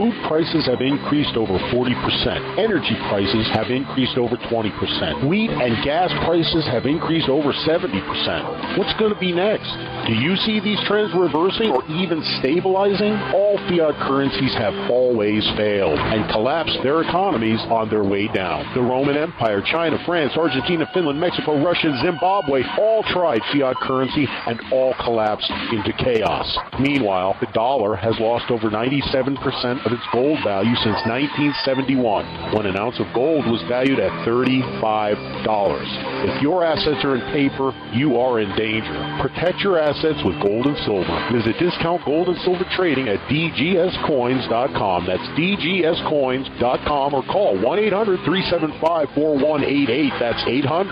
Food prices have increased over 40%. Energy prices have increased over 20%. Wheat and gas prices have increased over 70%. What's going to be next? Do you see these trends reversing or even stabilizing? All fiat currencies have always failed and collapsed their economies on their way down. The Roman Empire, China, France, Argentina, Finland, Mexico, Russia, Zimbabwe all tried fiat currency and all collapsed into chaos. Meanwhile, the dollar has lost over 97% of its gold value since 1971, when an ounce of gold was valued at $35. If your assets are in paper, you are in danger. Protect your assets with gold and silver. Visit Discount Gold and Silver Trading at dgscoins.com. That's dgscoins.com, or call 1-800-375-4188. That's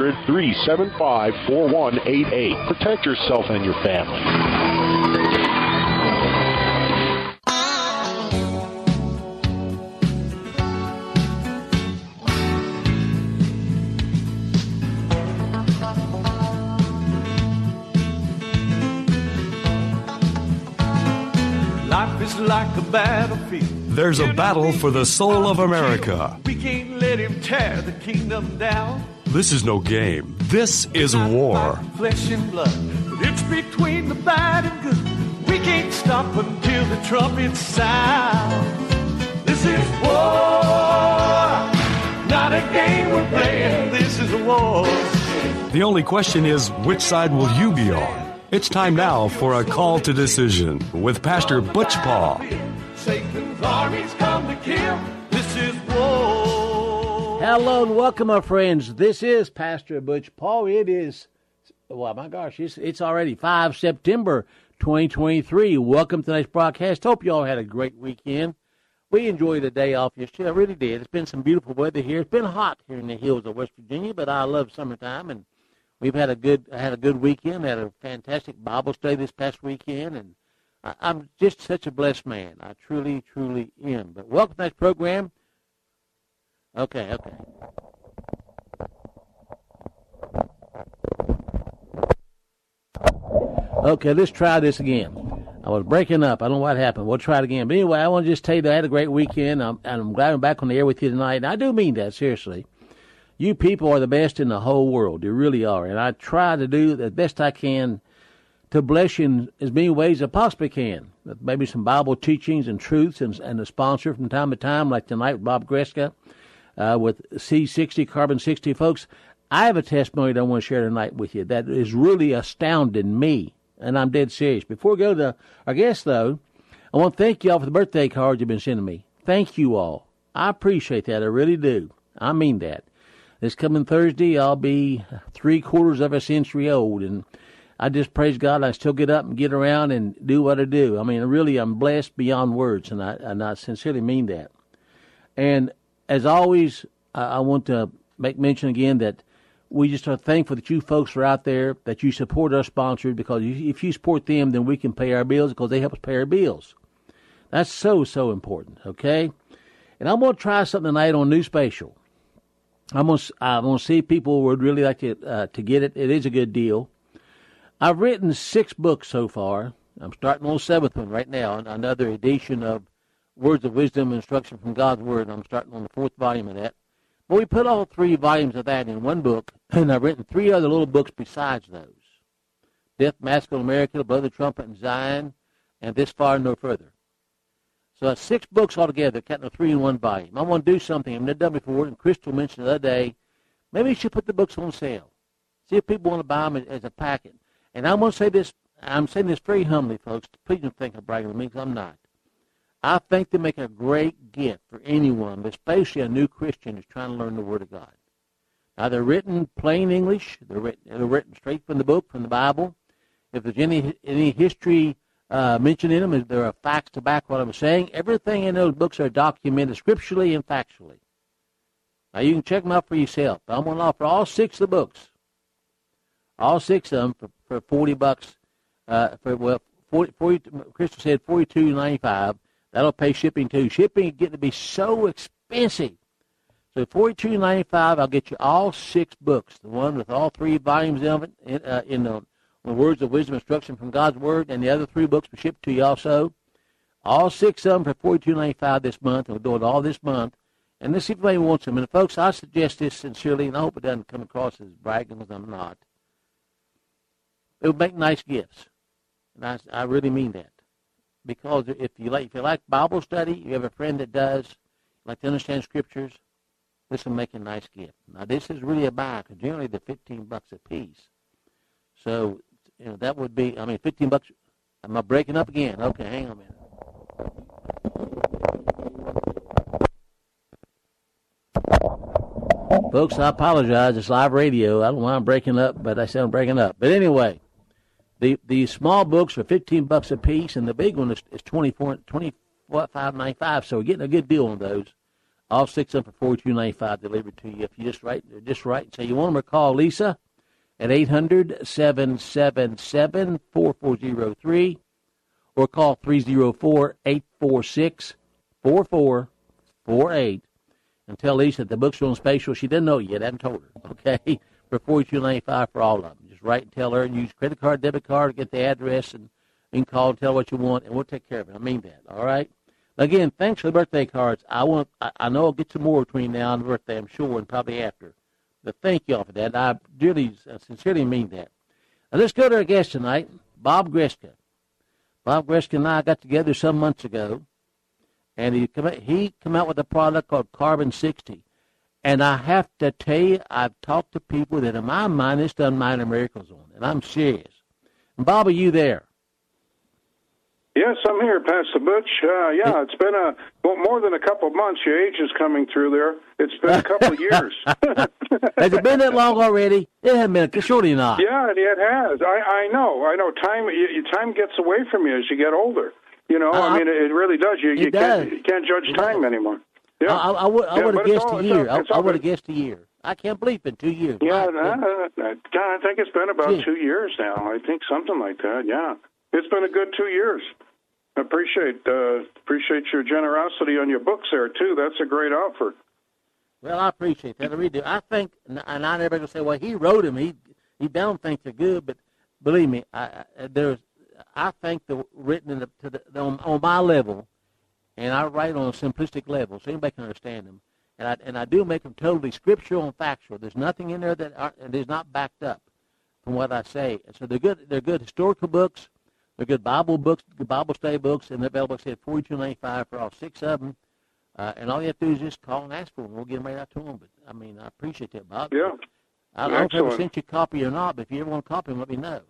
800-375-4188. Protect yourself and your family. Like a battlefield. There's a battle for the soul of America. We can't let him tear the kingdom down. This is no game. This is war. Flesh and blood, but it's between the bad and good. We can't stop until the trumpets sound. This is war, not a game we're playing. This is a war. The only question is, which side will you be on? It's time now for a call to decision with Pastor Butch Paul. Satan's armies come to kill. This is war. Hello and welcome, my friends. This is Pastor Butch Paul. It is, well, my gosh, it's already 5 September 2023. Welcome to tonight's broadcast. Hope you all had a great weekend. We enjoyed the day off yesterday. I really did. It's been some beautiful weather here. It's been hot here in the hills of West Virginia, but I love summertime, and we've had a good weekend. Had a fantastic Bible study this past weekend, and I'm just such a blessed man. I truly, truly am. But welcome to this program. Okay. Okay, let's try this again. I was breaking up. I don't know what happened. We'll try it again. But anyway, I want to just tell you that I had a great weekend, and I'm glad I'm back on the air with you tonight. And I do mean that, seriously. You people are the best in the whole world. You really are. And I try to do the best I can to bless you in as many ways as I possibly can. Maybe some Bible teachings and truths and a sponsor from time to time, like tonight with Bob Greska with C60, Carbon 60. Folks, I have a testimony that I want to share tonight with you that is really astounding me, and I'm dead serious. Before we go to our guest, though, I want to thank you all for the birthday cards you've been sending me. Thank you all. I appreciate that. I really do. I mean that. This coming Thursday, I'll be 3/4 of a century old, and I just praise God I still get up and get around and do what I do. I mean, really, I'm blessed beyond words, and I sincerely mean that. And as always, I want to make mention again that we just are thankful that you folks are out there, that you support our sponsors, because if you support them, then we can pay our bills because they help us pay our bills. That's so, so important, okay? And I'm going to try something tonight on New Spatial. I'm going to see if people would really like to get it. It is a good deal. I've written 6 books so far. I'm starting on the 7th one right now, another edition of Words of Wisdom, Instruction from God's Word. I'm starting on the 4th volume of that. But we put all 3 volumes of that in one book, and I've written 3 other little books besides those. Death, Masculine America, Blow the Trumpet in Zion, and This Far and No Further. So that's 6 books altogether, counting the 3 in one volume. I want to do something I've never done before, and Crystal mentioned the other day, maybe you should put the books on sale. See if people want to buy them as a packet. And I want to say this, I'm saying this very humbly, folks. Please don't think I'm bragging on me, because I'm not. I think they make a great gift for anyone, but especially a new Christian who's trying to learn the Word of God. Now, they're written plain English. They're written straight from the book, from the Bible. If there's any history mentioned in them, if there are facts to back what I'm saying, everything in those books are documented scripturally and factually. Now, you can check them out for yourself. But I'm going to offer all 6 of the books, all 6 of them for $40. Crystal said $42.95. That'll pay shipping too. Shipping is getting to be so expensive. So $42.95, I'll get you all 6 books. The one with all 3 volumes of it in the Words of Wisdom, Instruction from God's Word, and the other 3 books will ship to you also. All 6 of them for $42.95 this month, and we're doing it all this month. And let's see if anybody wants them. And, folks, I suggest this sincerely, and I hope it doesn't come across as bragging, because I'm not. It would make nice gifts. And I really mean that. Because if you like Bible study, you have a friend that does, like to understand Scriptures, this will make a nice gift. Now, this is really a buy, because generally they're $15 a piece. So, that would be, $15. Am I breaking up again? Okay, hang on a minute. Folks, I apologize. It's live radio. I don't know why I'm breaking up, but I said I'm breaking up. But anyway, the small books are $15 a piece, and the big one is $25.95. So we're getting a good deal on those. All 6 of them for $42.95 delivered to you. If you just write and say you want them, or call Lisa at 800-777-4403, or call 304-846-4448. And tell Lisa that the books are on special. She doesn't know it yet. I haven't told her. Okay? For $42.95 for all of them. Just write and tell her, and use credit card, debit card, get the address, and you can call and tell what you want, and we'll take care of it. I mean that. All right? Again, thanks for the birthday cards. I know I'll get some more between now and the birthday, I'm sure, and probably after. But thank you all for that. I really, sincerely mean that. Now let's go to our guest tonight, Bob Greska. Bob Greska and I got together some months ago, and he came out with a product called Carbon 60. And I have to tell you, I've talked to people that in my mind, it's done minor miracles on, and I'm serious. And Bob, are you there? Yes, I'm here, Pastor Butch. It's been more than a couple of months. Your age is coming through there. It's been a couple of years. Has it been that long already? It hasn't been. Surely not. Yeah, it has. I know. Time gets away from you as you get older. It really does. You can't judge time anymore. Yeah. I would have guessed a year. I would have guessed a year. I can't believe it's been 2 years. Yeah, I think it's been about 2 years now. I think something like that, yeah. It's been a good 2 years. I appreciate your generosity on your books there, too. That's a great offer. Well, I appreciate that. I really do. I think, and I'm never going to say, well, he wrote them. He don't think they're good, but believe me, I think they're written on my level, and I write on a simplistic level so anybody can understand them. And I do make them totally scriptural and factual. There's nothing in there that is not backed up from what I say. And so they're good. They're good historical books. They're good Bible books, good Bible study books, and they're available at $42.95 for all 6 of them. And all you have to do is just call and ask for them. We'll get them right out to them. But I appreciate that, Bob. Yeah. I don't know if I ever sent you a copy or not, but if you ever want a copy, let me know.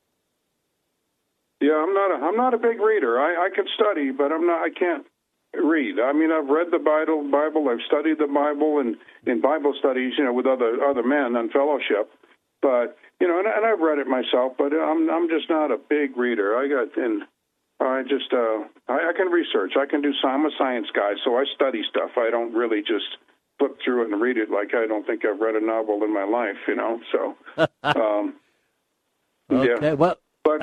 Yeah, I'm not a big reader. I can study, but I can't read. I've read the Bible. I've studied the Bible in Bible studies, with other men on fellowship. But and I've read it myself. But I'm just not a big reader. I can research. I can do. I'm a science guy, so I study stuff. I don't really just flip through it and read it like I don't think I've read a novel in my life. So. Okay. Yeah. Well, but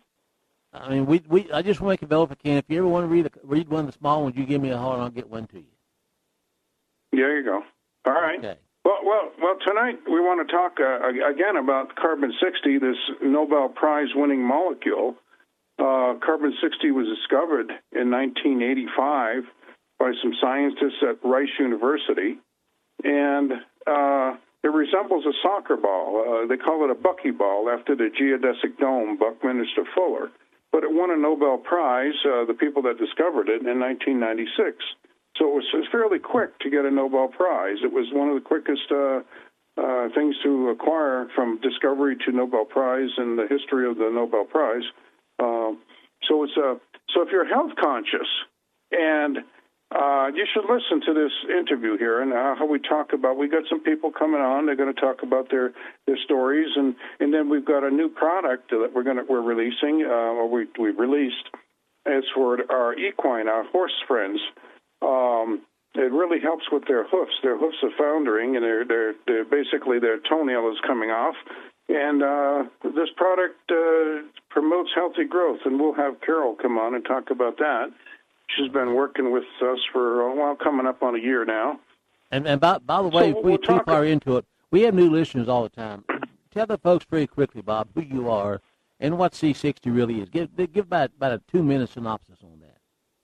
I just want to make it available if I can. If you ever want to read one of the small ones, you give me a holler and I'll get one to you. There you go. All right. Okay. Well, tonight we want to talk again about Carbon 60, this Nobel Prize-winning molecule. Carbon 60 was discovered in 1985 by some scientists at Rice University, and it resembles a soccer ball. They call it a buckyball after the geodesic dome, Buckminster Fuller. But it won a Nobel Prize, the people that discovered it, in 1996. So it was fairly quick to get a Nobel Prize. It was one of the quickest things to acquire from discovery to Nobel Prize in the history of the Nobel Prize. So if you're health conscious, and you should listen to this interview here and how we talk about. We got some people coming on. They're going to talk about their stories, and then we've got a new product that we're releasing, or we've released. It's for our equine, our horse friends. It really helps with their hoofs. Their hoofs are foundering, and they're basically their toenail is coming off. And this product promotes healthy growth, and we'll have Carol come on and talk about that. She's been working with us for coming up on a year now. And by the way, if we're too far into it, we have new listeners all the time. Tell the folks very quickly, Bob, who you are and what C60 really is. Give about a 2-minute synopsis on that.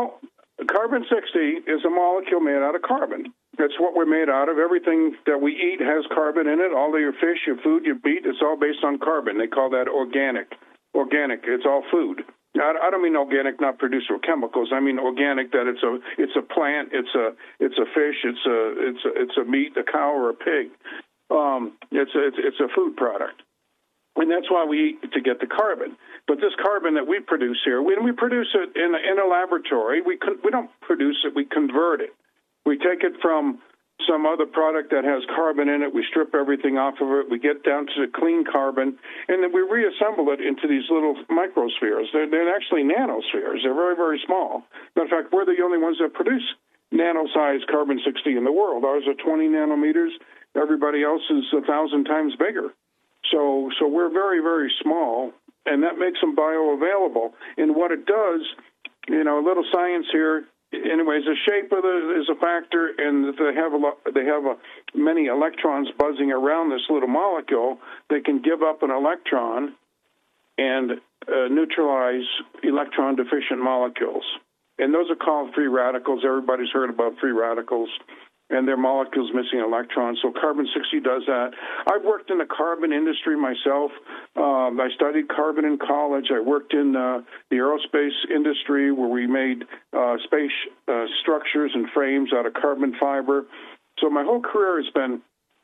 Well, carbon-60 is a molecule made out of carbon. That's what we're made out of. Everything that we eat has carbon in it. All of your fish, your food, your meat, it's all based on carbon. They call that organic. Organic, it's all food. I don't mean organic, not produced with chemicals. I mean organic, that it's a plant, it's a fish, it's a meat, a cow or a pig. It's a food product, and that's why we eat, to get the carbon. But this carbon that we produce here, when we produce it in a laboratory, we don't produce it, we convert it. We take it from some other product that has carbon in it. We strip everything off of it. We get down to the clean carbon, and then we reassemble it into these little microspheres. They're actually nanospheres. They're very, very small. Matter of fact, we're the only ones that produce nano-sized carbon-60 in the world. Ours are 20 nanometers. Everybody else is 1,000 times bigger. So we're very, very small, and that makes them bioavailable. And what it does, a little science here. Anyways, the shape of it is a factor, and they have many electrons buzzing around this little molecule. They can give up an electron and neutralize electron-deficient molecules. And those are called free radicals. Everybody's heard about free radicals, and they're molecules missing electrons. So carbon-60 does that. I've worked in the carbon industry myself. I studied carbon in college. I worked in the aerospace industry where we made space structures and frames out of carbon fiber. So my whole career has been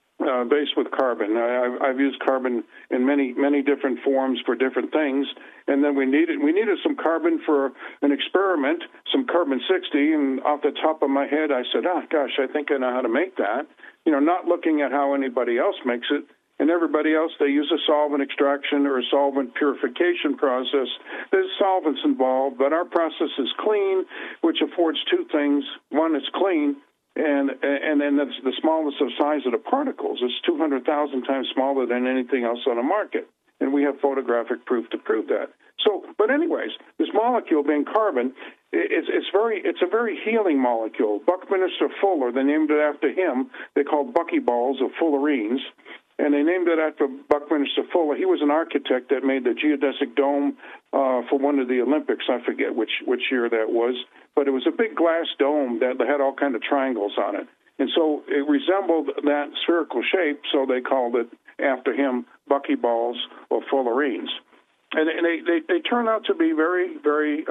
based with carbon. I've used carbon in many different forms for different things. And then we needed some carbon for an experiment, some carbon-60, and off the top of my head, I said, gosh, I think I know how to make that. Not looking at how anybody else makes it. And everybody else, they use a solvent extraction or a solvent purification process. There's solvents involved, but our process is clean, which affords two things. One, it's clean, and then that's the smallest of size of the particles. It's 200,000 times smaller than anything else on the market, and we have photographic proof to prove that. So, but anyways, this molecule being carbon, it's a very healing molecule. Buckminster Fuller, they named it after him. They called buckyballs or fullerenes. And they named it after Buckminster Fuller. He was an architect that made the geodesic dome for one of the Olympics. I forget which year that was. But it was a big glass dome that had all kind of triangles on it. And so it resembled that spherical shape, so they called it after him buckyballs or fullerenes. And they turn out to be very, very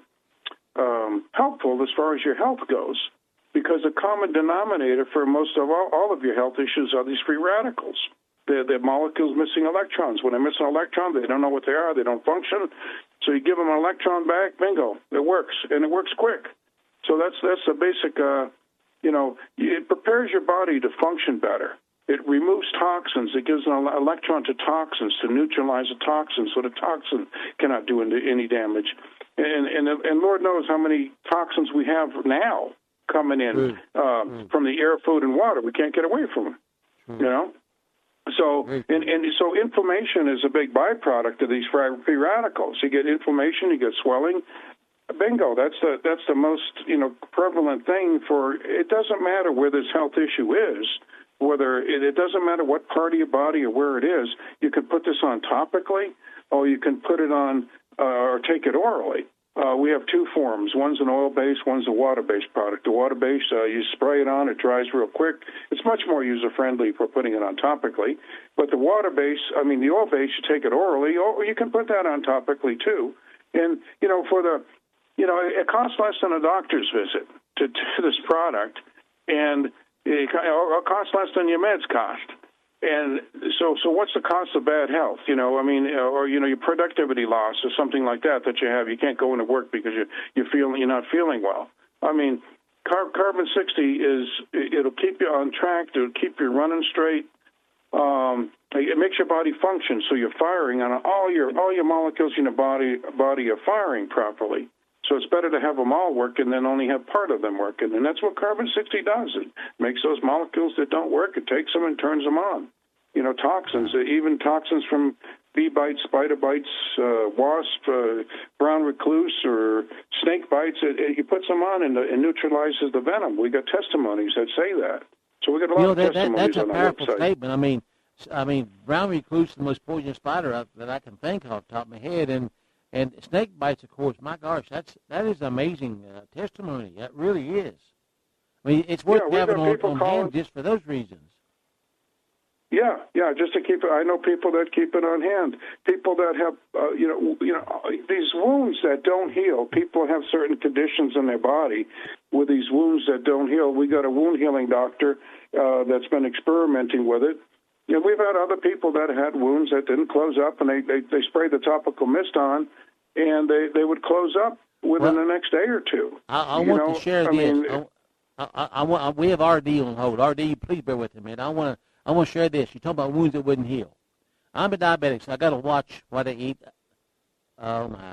helpful as far as your health goes, because the common denominator for most of all of your health issues are these free radicals. They're molecules missing electrons. When they miss an electron, they don't know what they are. They don't function. So you give them an electron back, bingo, it works, and it works quick. So that's the basic, it prepares your body to function better. It removes toxins. It gives an electron to toxins to neutralize the toxin so the toxin cannot do any damage. And Lord knows how many toxins we have now coming in from the air, food, and water. We can't get away from them, So so inflammation is a big byproduct of these free radicals. You get inflammation, you get swelling. Bingo, that's the most prevalent thing for. It doesn't matter where this health issue is, whether it doesn't matter what part of your body or where it is. You can put this on topically, or you can put it on or take it orally. We have two forms. One's an oil-based, one's a water-based product. The water-based, you spray it on, it dries real quick. It's much more user-friendly for putting it on topically. But the water-based, the oil-based, you take it orally, or you can put that on topically too. And, it costs less than a doctor's visit to this product, and it costs less than your meds cost. And so what's the cost of bad health? Or your productivity loss or something like that you have. You can't go into work because you're not feeling well. Carbon-60 it'll keep you on track. It'll keep you running straight. It makes your body function, so you're firing on all your molecules in your body are firing properly. So it's better to have them all working than only have part of them working. And that's what carbon-60 does. It makes those molecules that don't work, it takes them and turns them on. Toxins, even toxins from bee bites, spider bites, wasp, brown recluse, or snake bites, it puts them on and neutralizes the venom. We got testimonies that say that. So we got a lot of testimonies on our website. That's a powerful statement. Brown recluse is the most poisonous spider that I can think of off the top of my head, and And snake bites, of course, my gosh, that is amazing testimony. That really is. I mean, it's worth having on hand just for those reasons. Yeah, just to keep it. I know people that keep it on hand. People that have, these wounds that don't heal. People have certain conditions in their body with these wounds that don't heal. We got a wound healing doctor that's been experimenting with it. You know, we've had other people that had wounds that didn't close up, and they sprayed the topical mist on, and they would close up within the next day or two. I want to share this. We have RD on hold. RD, please bear with me, man. I want to share this. You talk about wounds that wouldn't heal. I'm a diabetic, so I got to watch what I eat. Oh my.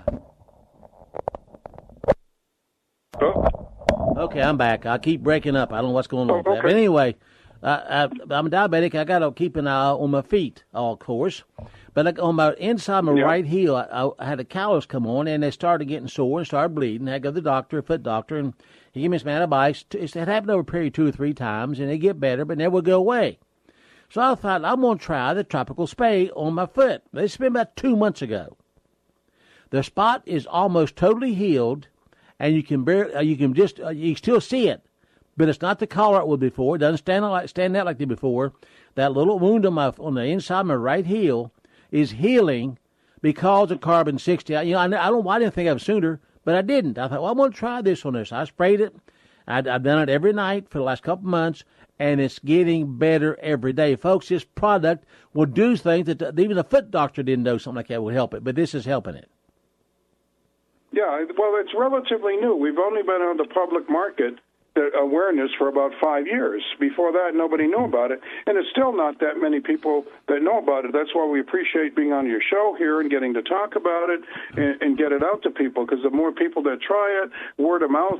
Okay, I'm back. I keep breaking up. I don't know what's going on. Okay. But anyway, I'm a diabetic. I got to keep an eye on my feet, of course. But on my inside my right heel, I had a callus come on, and they started getting sore and started bleeding. I had to go to the doctor, a foot doctor, and he gave me some antibiotics. It happened over a period 2 or 3 times, and they get better, but never go away. So I thought, I'm going to try the tropical spray on my foot. This has been about 2 months ago. The spot is almost totally healed, and you can still see it, but it's not the color it was before. It doesn't stand out like it did before. That little wound on the inside of my right heel is healing because of carbon 60. I didn't think of it sooner, but I didn't. I thought, well, I'm going to try this on this. I sprayed it. I've done it every night for the last couple months, and it's getting better every day. Folks, this product will do things that even a foot doctor didn't know something like that would help it, but this is helping it. Yeah, well, it's relatively new. We've only been on the public market awareness for about 5 years. Before that, nobody knew about it, and it's still not that many people that know about it. That's why we appreciate being on your show here and getting to talk about it and get it out to people, because the more people that try it, word of mouth,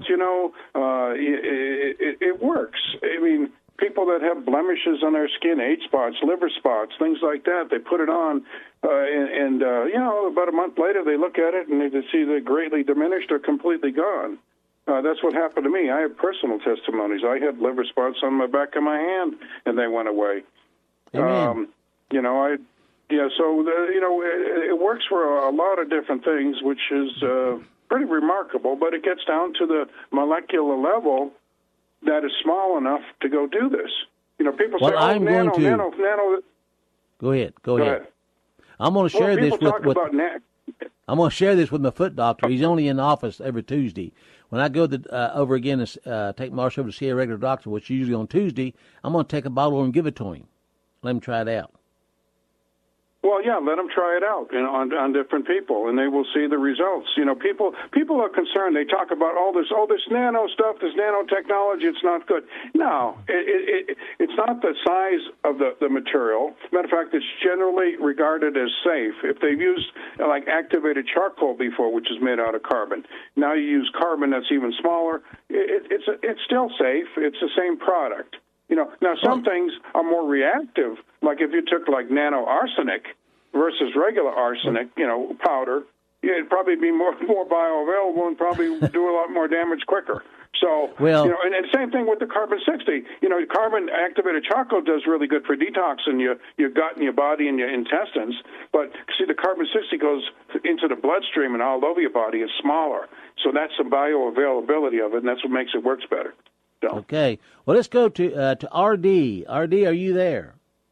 it works. I mean, people that have blemishes on their skin, age spots, liver spots, things like that, they put it on, and about a month later, they look at it and they see they're greatly diminished or completely gone. That's what happened to me. I have personal testimonies. I had liver spots on my back of my hand, and they went away. Amen. It works for a lot of different things, which is pretty remarkable, but it gets down to the molecular level that is small enough to go do this. You know, people say, nano. Go ahead. I'm going to share this I'm going to share this with my foot doctor. He's only in the office every Tuesday. When I go over again and take Marsh over to see a regular doctor, which is usually on Tuesday, I'm going to take a bottle and give it to him. Let him try it out. Well, yeah, let them try it out on different people, and they will see the results. You know, people are concerned. They talk about all this nano stuff, this nanotechnology. It's not good. No, it's not the size of the material. Matter of fact, it's generally regarded as safe. If they've used like activated charcoal before, which is made out of carbon, now you use carbon that's even smaller. It's still safe. It's the same product. You know, now some things are more reactive, like if you took like nano arsenic versus regular arsenic, powder, it'd probably be more bioavailable and probably do a lot more damage quicker. So, and same thing with the carbon 60. Carbon activated charcoal does really good for detoxing your gut and your body and your intestines. But see, the carbon 60 goes into the bloodstream and all over your body. It's smaller. So that's the bioavailability of it, and that's what makes it works better. So. Okay. Well, let's go to RD. RD, are you there?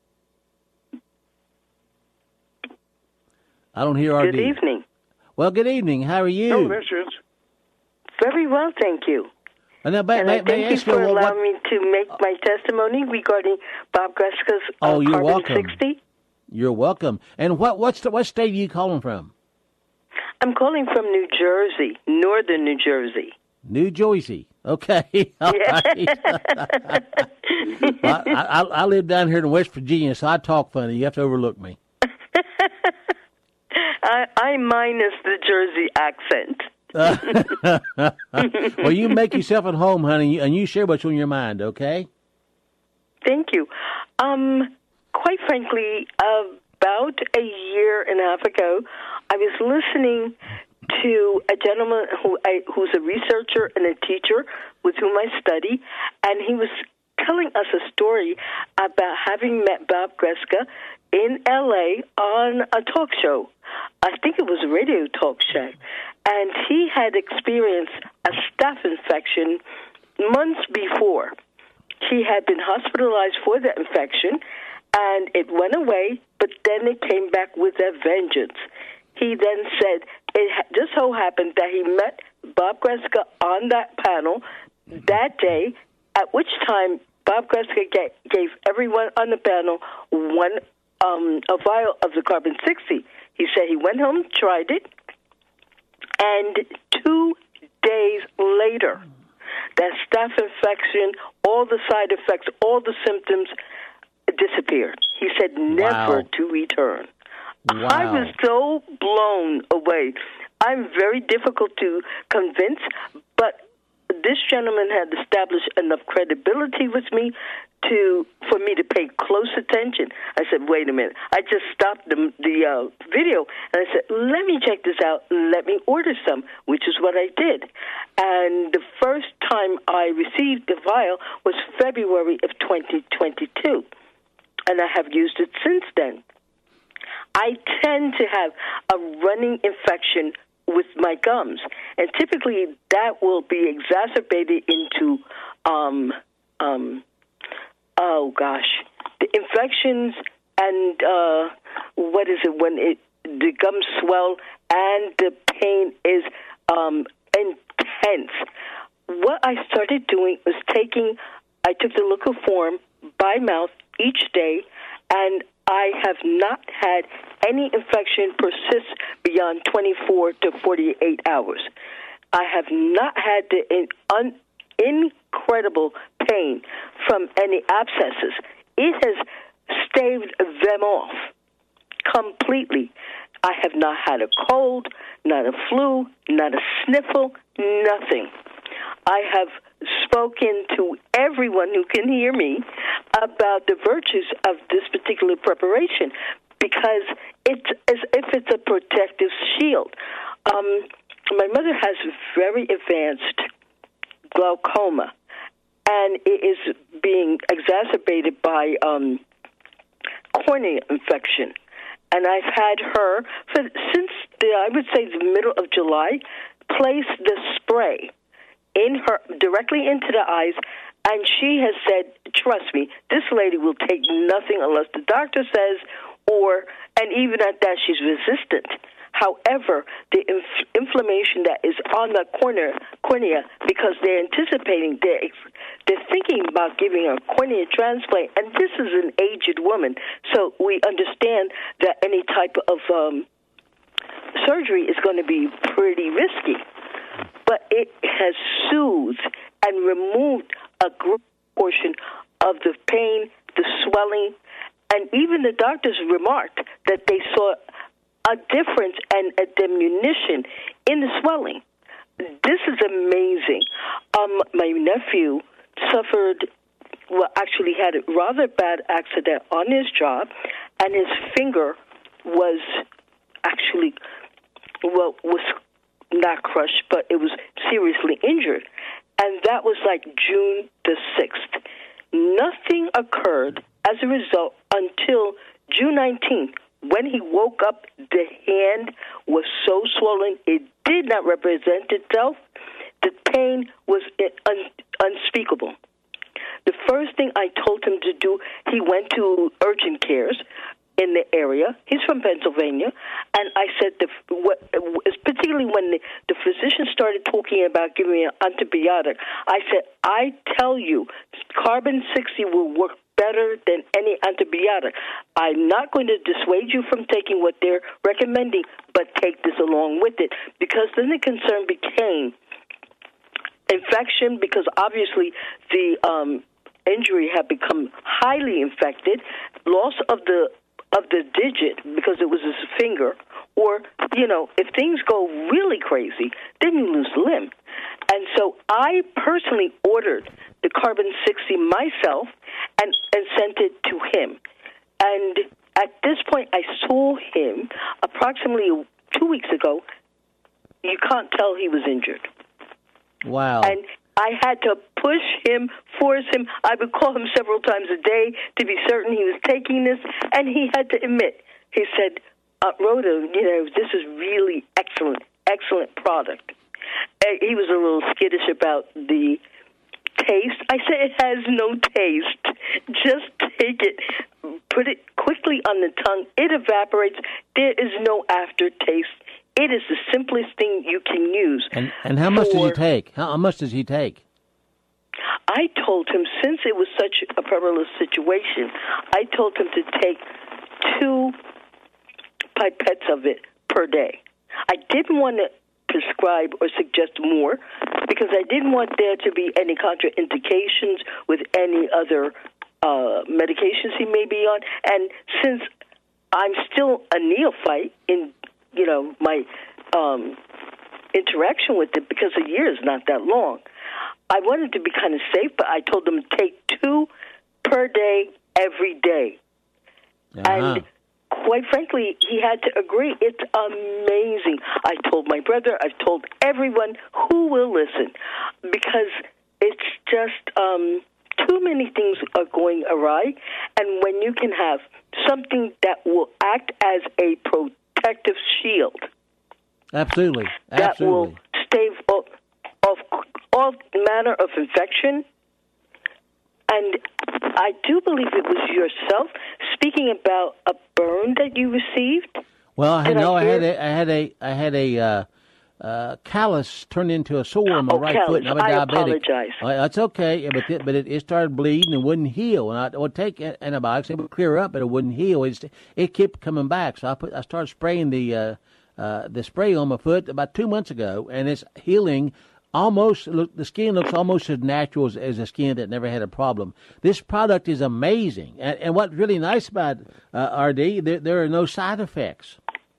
I don't hear RD. Good evening. Well, good evening. How are you? Oh, there she is. Very well, thank you. And I thank you for allowing me to make my testimony regarding Bob Greska's you're Carbon welcome. 60. You're welcome. And what state are you calling from? I'm calling from New Jersey, northern New Jersey. New Jersey. Okay. All right. I live down here in West Virginia, so I talk funny. You have to overlook me. I minus the Jersey accent. Well, you make yourself at home, honey, and you share what's on your mind, okay? Thank you. Quite frankly, about a year and a half ago, I was listening to a gentleman who's a researcher and a teacher with whom I study, and he was telling us a story about having met Bob Greska in L.A. on a talk show. I think it was a radio talk show, and he had experienced a staph infection months before. He had been hospitalized for the infection, and it went away, but then it came back with a vengeance. He then said it just so happened that he met Bob Greska on that panel that day, at which time Bob Greska gave everyone on the panel a vial of the Carbon-60. He said he went home, tried it, and 2 days later, that staph infection, all the side effects, all the symptoms disappeared. He said never to return. Wow. I was so blown away. I'm very difficult to convince, but this gentleman had established enough credibility with me for me to pay close attention. I said, wait a minute. I just stopped the video, and I said, let me check this out. Let me order some, which is what I did. And the first time I received the vial was February of 2022, and I have used it since then. I tend to have a running infection with my gums, and typically that will be exacerbated into the infections and what is it when the gums swell and the pain is intense. What I started doing was I took the Liquorform by mouth each day, and I have not had any infection persist beyond 24 to 48 hours. I have not had the incredible pain from any abscesses. It has staved them off completely. I have not had a cold, not a flu, not a sniffle, nothing. I have spoken to everyone who can hear me about the virtues of this particular preparation because it's as if it's a protective shield. My mother has very advanced glaucoma, and it is being exacerbated by cornea infection. And I've had her, since I would say the middle of July, place the spray directly into the eyes, and she has said, trust me, this lady will take nothing unless the doctor says, and even at that, she's resistant. However, the inflammation that is on the cornea, because they're anticipating, they're thinking about giving her a cornea transplant, and this is an aged woman, so we understand that any type of surgery is going to be pretty risky. But it has soothed and removed a great portion of the pain, the swelling, and even the doctors remarked that they saw a difference and a diminution in the swelling. This is amazing. My nephew actually had a rather bad accident on his job, and his finger was not crushed, but it was seriously injured. And that was like June the 6th. Nothing occurred as a result until June 19th. When he woke up, the hand was so swollen, it did not represent itself. The pain was unspeakable. The first thing I told him to do, he went to urgent cares in the area. He's from Pennsylvania. And I said, particularly when the physician started talking about giving me an antibiotic, I said, I tell you, Carbon-60 will work better than any antibiotic. I'm not going to dissuade you from taking what they're recommending, but take this along with it. Because then the concern became infection, because obviously the injury had become highly infected, loss of the digit because it was his finger, or, if things go really crazy, then you lose the limb. And so I personally ordered the Carbon-60 myself and sent it to him. And at this point, I saw him approximately 2 weeks ago. You can't tell he was injured. Wow. And I had to push him, force him. I would call him several times a day to be certain he was taking this, and he had to admit. He said, wrote him, this is really excellent product. He was a little skittish about the taste. I said it has no taste. Just take it, put it quickly on the tongue. It evaporates. There is no aftertaste. It is the simplest thing you can use. And how much does he take? How much does he take? I told him, since it was such a perilous situation, I told him to take 2 pipettes of it per day. I didn't want to prescribe or suggest more because I didn't want there to be any contraindications with any other medications he may be on. And since I'm still a neophyte in, my interaction with it, because a year is not that long, I wanted to be kind of safe, but I told him to take 2 per day every day. And quite frankly, he had to agree. It's amazing. I told my brother, I've told everyone who will listen, because it's just too many things are going awry. And when you can have something that will act as a protective shield. Absolutely. That will stave off all manner of infection. And I do believe it was yourself speaking about a burn that you received. Well, I had a callus turned into a sore on my right foot, and I'm a diabetic. Apologize. That's okay, but it started bleeding and wouldn't heal. And I would take antibiotics; it would clear up, but it wouldn't heal. It kept coming back. So I started spraying the spray on my foot about 2 months ago, and it's healing. The skin looks almost as natural as a skin that never had a problem. This product is amazing. And what's really nice about RD, there are no side effects.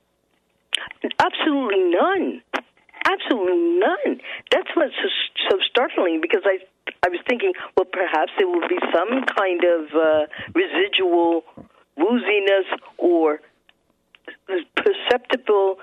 Absolutely none. Absolutely none. That's what's so startling, because I was thinking, well, perhaps there will be some kind of residual wooziness or perceptible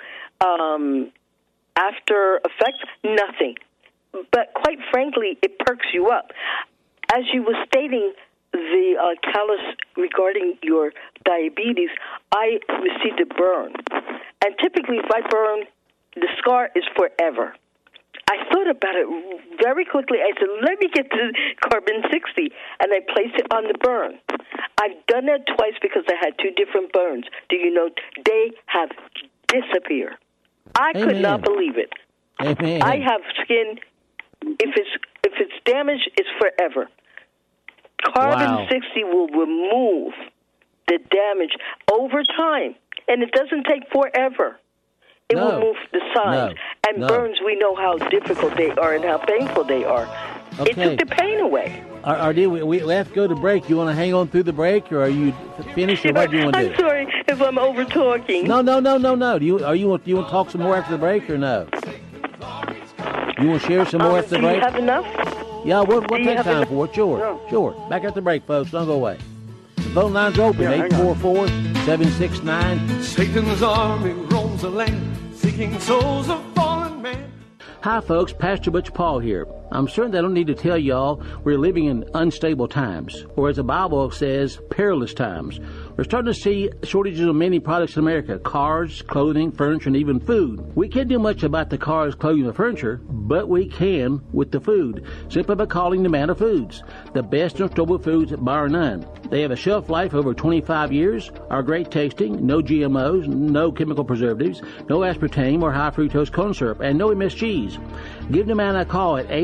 after effects. Nothing. But quite frankly, it perks you up. As you were stating, the callus regarding your diabetes, I received a burn. And typically, if I burn, the scar is forever. I thought about it very quickly. I said, let me get the Carbon 60, and I placed it on the burn. I've done that twice because I had 2 different burns. Do you know, they have disappeared. I could not believe it. Amen. I have skin. If it's damaged, it's forever. Carbon 60 will remove the damage over time, and it doesn't take forever. It will move the signs. Burns, we know how difficult they are and how painful they are. Okay. It took the pain away. RD, we have to go to break. You want to hang on through the break, or are you finished, or what do you want to do? I'm sorry if I'm over-talking. No. Do you want to talk some more after the break, or no? You want to share some more after the break? Do you have enough? Yeah, we'll take time for it. Sure. Back after the break, folks. Don't go away. The phone lines are open, 844-769. Satan's army roams the land, seeking souls of fallen man. Hi, folks. Pastor Butch Paul here. I'm certain I don't need to tell y'all we're living in unstable times, or as the Bible says, perilous times. We're starting to see shortages of many products in America: cars, clothing, furniture, and even food. We can't do much about the cars, clothing, and furniture, but we can with the food, simply by calling Nomana Foods, the best in storable foods bar none. They have a shelf life over 25 years, are great tasting, no GMOs, no chemical preservatives, no aspartame or high fructose corn syrup, and no MSGs. Give Nomana a call at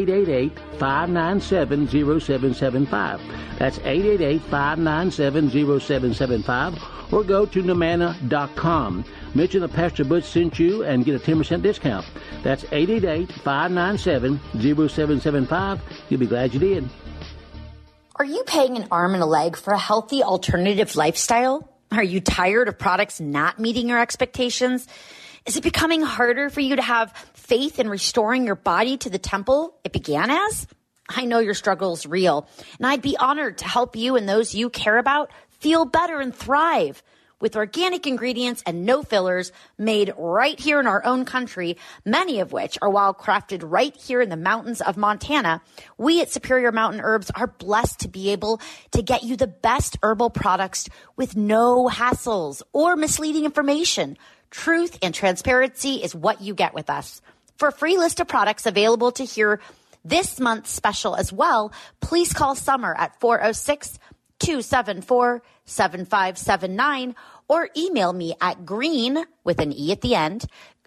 888-597-0775. That's 888-597-0775. Or go to Nomana.com. Mention that Pastor Butch sent you and get a 10% discount. That's 888-597-0775. You'll be glad you did. Are you paying an arm and a leg for a healthy alternative lifestyle? Are you tired of products not meeting your expectations? Is it becoming harder for you to have faith in restoring your body to the temple it began as? I know your struggle is real, and I'd be honored to help you and those you care about feel better and thrive. with organic ingredients and no fillers made right here in our own country, many of which are wild crafted right here in the mountains of Montana. We at Superior Mountain Herbs are blessed to be able to get you the best herbal products with no hassles or misleading information. Truth and transparency is what you get with us. For a free list of products available to hear this month's special as well, please call Summer at 406-274-7579 or email me at green, with an E at the end,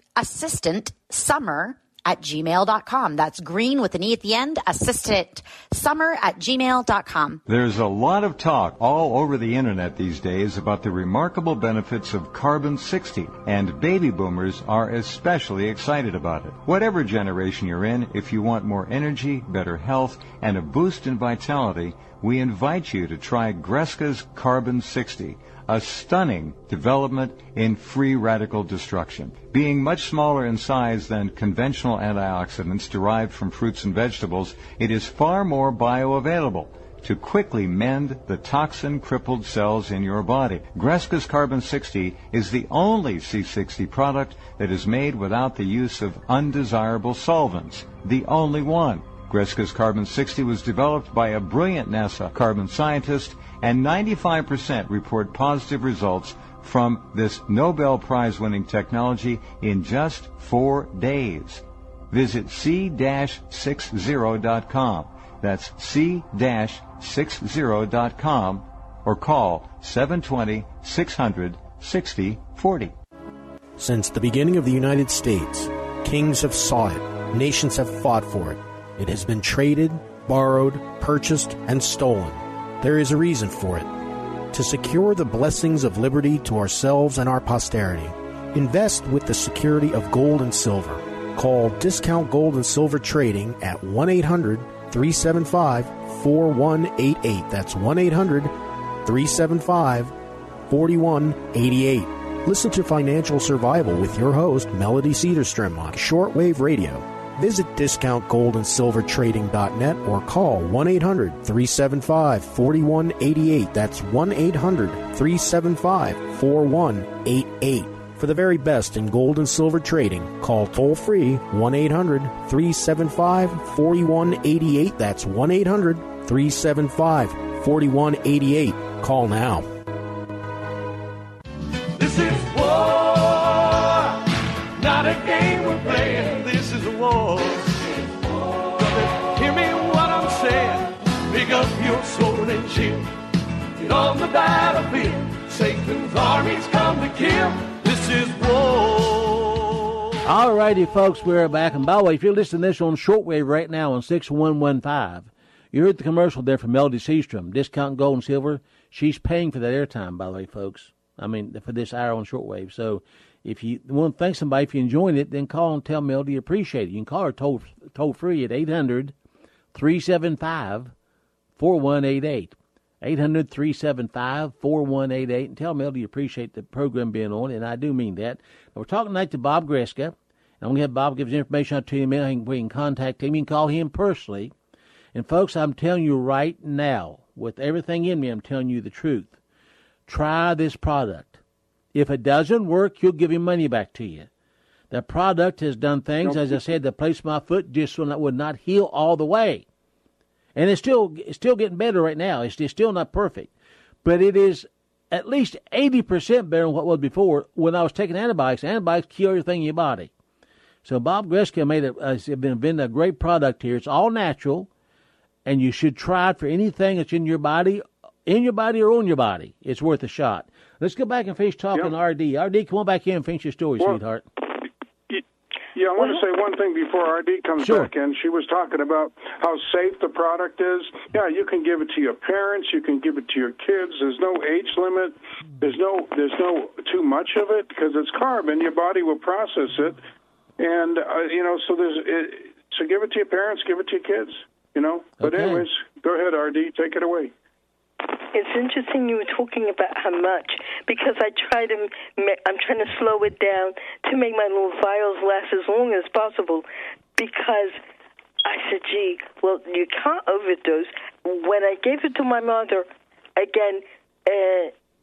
assistantsummer@gmail.com. That's green with an E at the end, assistantsummer@gmail.com. There's a lot of talk all over the internet these days about the remarkable benefits of Carbon-60, and baby boomers are especially excited about it. Whatever generation you're in, if you want more energy, better health, and a boost in vitality, we invite you to try Greska's Carbon-60, a stunning development in free radical destruction. Being much smaller in size than conventional antioxidants derived from fruits and vegetables, it is far more bioavailable to quickly mend the toxin-crippled cells in your body. Greska's Carbon-60 is the only C60 product that is made without the use of undesirable solvents. The only one. Greska's Carbon-60 was developed by a brilliant NASA carbon scientist, and 95% report positive results from this Nobel Prize-winning technology in just 4 days. Visit c-60.com. That's c-60.com, or call 720-600-6040. Since the beginning of the United States, kings have sought it, nations have fought for it. It has been traded, borrowed, purchased, and stolen. There is a reason for it. To secure the blessings of liberty to ourselves and our posterity, invest with the security of gold and silver. Call Discount Gold and Silver Trading at 1-800-375-4188. That's 1-800-375-4188. Listen to Financial Survival with your host, Melody Cedarstrom, on Shortwave Radio. Visit discountgoldandsilvertrading.net or call 1-800-375-4188. That's 1-800-375-4188. For the very best in gold and silver trading, call toll-free 1-800-375-4188. That's 1-800-375-4188. Call now. This is war, not a game we're playing. This is a war. Hear me what I'm saying. Pick up your sword and shield. Get on the battlefield. Satan's armies come to kill. This is war. All righty, folks, we're back. And by the way, if you're listening to this on shortwave right now on 6115, you heard the commercial there from Melody Seastrom, Discount Gold and Silver. She's paying for that airtime, by the way, folks. I mean, for this hour on shortwave. So if you want to thank somebody, if you're enjoying it, then call and tell Melody you appreciate it. You can call her toll free at 800-375-4188. 800-375-4188, and tell Melody you appreciate the program being on, and I do mean that. Now, we're talking tonight to Bob Greska, and I'm going to have Bob give his information out to you. We can contact him. You can call him personally. And, folks, I'm telling you right now, with everything in me, I'm telling you the truth. Try this product. If it doesn't work, you'll give him money back to you. The product has done things, as I said, the place of my foot just would not heal all the way. And it's still getting better right now. It's still not perfect. But it is at least 80% better than what it was before when I was taking antibiotics. Antibiotics kill everything in your body. So Bob Greska has been inventing a great product here. It's all natural, and you should try it for anything that's in your body or on your body. It's worth a shot. Let's go back and finish talking to RD. RD, come on back in and finish your story, sweetheart. Yeah, I want to say one thing before RD comes back in. She was talking about how safe the product is. Yeah, you can give it to your parents. You can give it to your kids. There's no age limit. There's no too much of it because it's carbon. Your body will process it, and so so give it to your parents. Give it to your kids. But anyways, go ahead, RD. Take it away. It's interesting you were talking about how much, because I'm trying to slow it down to make my little vials last as long as possible, because I said, gee, well, you can't overdose. When I gave it to my mother, again,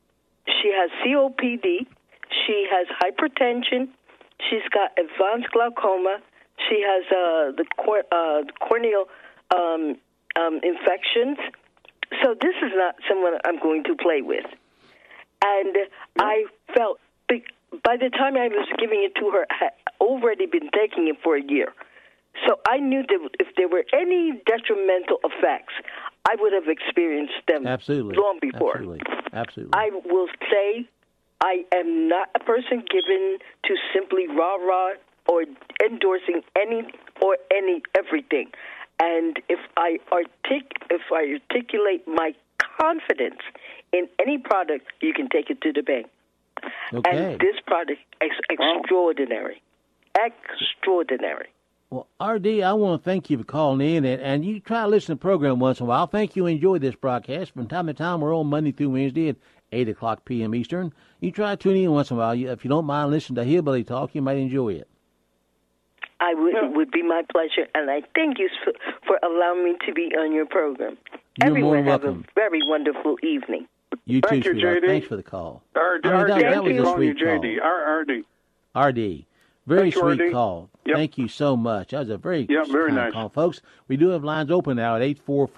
She has COPD. She has hypertension. She's got advanced glaucoma. She has the corneal infections. So this is not someone I'm going to play with. And I felt, by the time I was giving it to her, I had already been taking it for a year. So I knew that if there were any detrimental effects, I would have experienced them long before. Absolutely. I will say I am not a person given to simply rah-rah or endorsing everything. And if I articulate my confidence in any product, you can take it to the bank. Okay. And this product is extraordinary. Extraordinary. Well, RD, I want to thank you for calling in, and you try to listen to the program once in a while. Thank you enjoy this broadcast. From time to time, we're on Monday through Wednesday at 8 o'clock p.m. Eastern. You try to tune in once in a while. If you don't mind listening to Hillbilly Talk, you might enjoy it. It would be my pleasure, and I thank you for allowing me to be on your program. You're more Everyone than have welcome. a very wonderful evening. You Thank too, you, sweetheart. JD. Thanks for the call. That was a sweet JD. RD. RD. Very Thank you, sweet RD. call. Yep. Thank you so much. That was a very very kind nice call. Folks, we do have lines open now at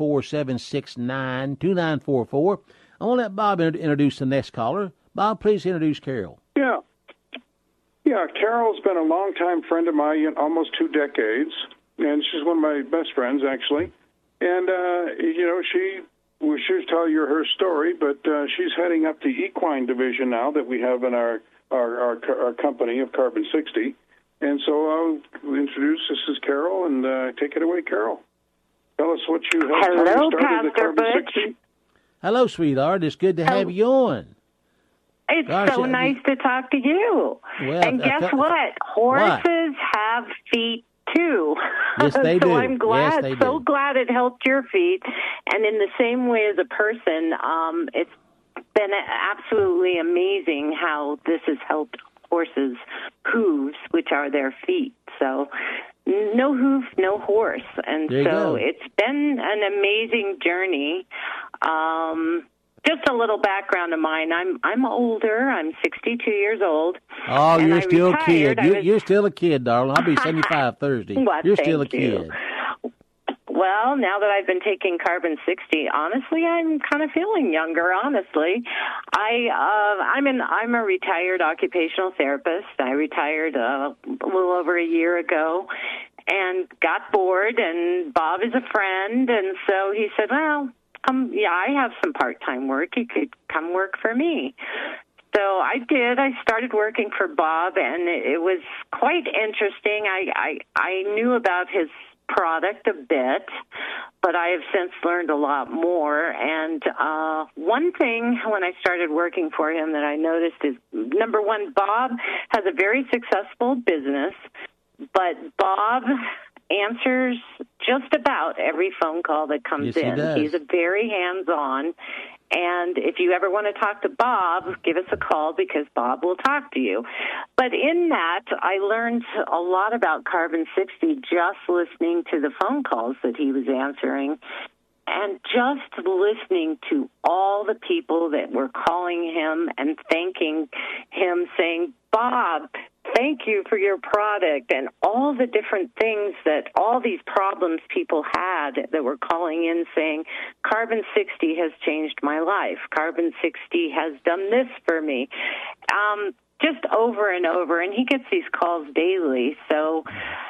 844-769-2944. I want to let Bob introduce the next caller. Bob, please introduce Carol. Yeah, Carol's been a longtime friend of mine, almost 2 decades, and she's one of my best friends, actually. And, she'll tell you her story, but she's heading up the equine division now that we have in our company of Carbon 60. And so I'll introduce, this is Carol, and take it away, Carol. Tell us what you have. Hello, how you started Pastor Carbon Butch. 60. Hello, sweetheart. It's good to have you on. It's so nice to talk to you. Well, and guess what? Horses have feet too. Yes, they so do. I'm glad, Yes, they so do. glad it helped your feet. And in the same way as a person, it's been absolutely amazing how this has helped horses' hooves, which are their feet. So no hoof, no horse. And There you go. it's been an amazing journey. Just a little background of mine. I'm older. I'm 62 years old. Oh, and you're I still a retired. kid. You're still a kid, darling. I'll be 75 Thursday. Well, You're still a thank you. kid. Well, now that I've been taking Carbon 60, honestly, I'm kind of feeling younger. Honestly, I'm a retired occupational therapist. I retired a little over a year ago, and got bored. And Bob is a friend, and so he said, "Well, I have some part-time work. You could come work for me." So I did. I started working for Bob, and it was quite interesting. I knew about his product a bit, but I have since learned a lot more. And one thing when I started working for him that I noticed is, number one, Bob has a very successful business, but Bob answers just about every phone call that comes Yes, he in. does. He's a very hands-on. And if you ever want to talk to Bob, give us a call because Bob will talk to you. But in that, I learned a lot about Carbon 60 just listening to the phone calls that he was answering and just listening to all the people that were calling him and thanking him, saying, "Bob, thank you for your product," and all the different things that all these problems people had that were calling in saying, "Carbon 60 has changed my life. Carbon 60 has done this for me." Just over and over, and he gets these calls daily. So,